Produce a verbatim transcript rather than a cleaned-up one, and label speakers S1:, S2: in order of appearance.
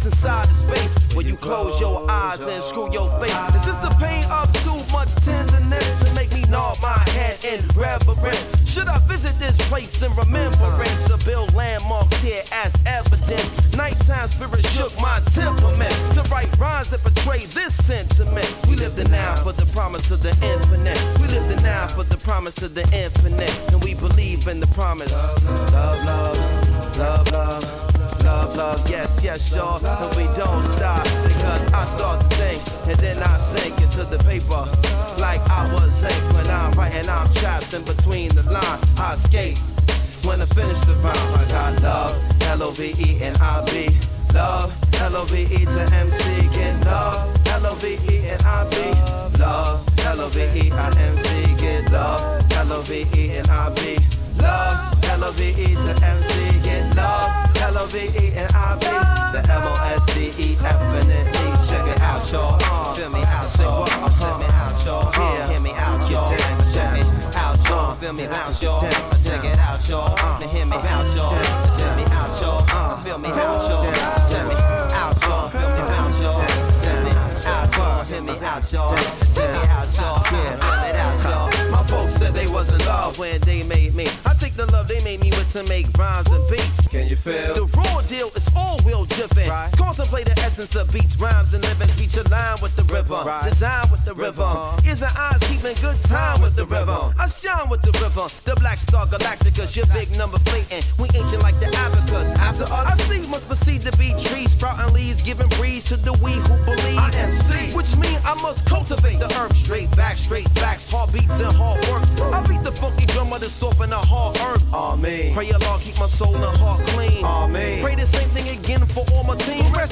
S1: place inside the space where you close your eyes and screw your face. Is this the pain of too much tenderness to make me nod my head in reverence? Should I visit this place in remembrance to build landmarks here as evidence? Nighttime spirit shook my temperament to write rhymes that portray this sentiment. We live the now for the promise of the infinite. We live the now for the promise of the infinite. And we believe in the promise. Love, love, love, love, love, love, love. Yes, yes, sure. And we don't stop because I start to think and then I sink into the paper like I was ink. When I'm writing, I'm trapped in between the lines. I escape when I finish the rhyme. I got love, L O V E and I B. Love, L O V E to M C. Get love, L O V E and I B. Love, L O V E and M C. Get love, L O V E and I B. Love, L O V E to M C. Get love, L O V E and I B. The M O S D E F and N E. Check it out, y'all. Uh, Feel me out, y'all. Uh, Check me out, y'all. Yeah, hear me out, y'all. Check me out, y'all. Feel me out, y'all. Check it out, y'all. Uh, Hear me out, y'all. Check me out, y'all. Uh, Feel me out, y'all. Check me out, y'all. Feel me out, y'all. Check me out, y'all. Hear me out, y'all. Check me out, y'all. Yeah, feel it out, y'all. My folks said they was in love when they made me. I take the love they made me with to make rhymes and beats. Can you feel? The raw deal is all wheel driven. Right. Contemplate the essence of beats, rhymes, and living. Speech align with the rhythm. Right. Design with the rhythm. Uh-huh. Ears and eyes keeping good time with the rhythm. I shine with the rhythm. The Black Star Galacticus, your big number flating. We ancient like the abacus. After us, I see must proceed to be trees, sprouting leaves, giving breeze to the we who believe. I M C, which means I must cultivate the earth straight back, straight facts, heartbeats and hard work. I beat the funky drummer to soften the hard earth. Amen. Pray Allah keep my soul and heart clean. Amen. Pray the same thing again for all my team. Rest